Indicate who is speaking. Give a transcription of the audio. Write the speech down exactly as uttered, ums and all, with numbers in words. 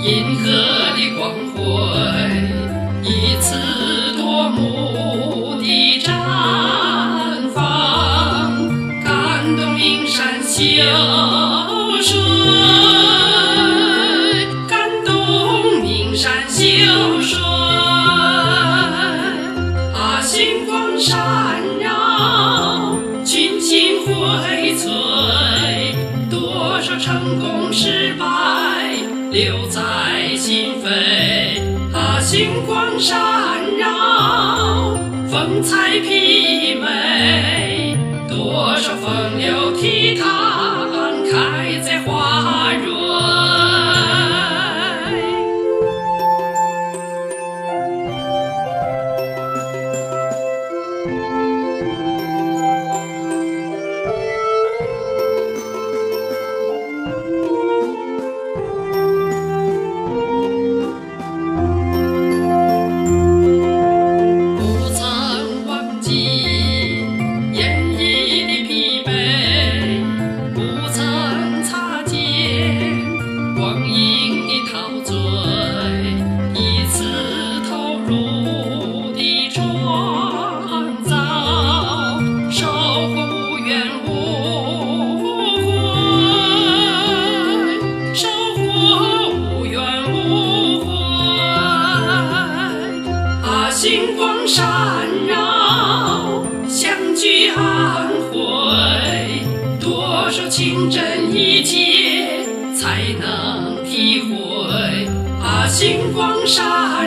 Speaker 1: 银河的光辉一次夺目的绽放，感动灵山秀水，感动灵山秀水。啊，星光闪耀，群星荟萃，多少成功失败留在心扉。啊，星光闪耀，风采媲美，多少风流倜傥开在花蕊。星光闪耀，相聚安徽，多少情真意切才能体会。啊，星光闪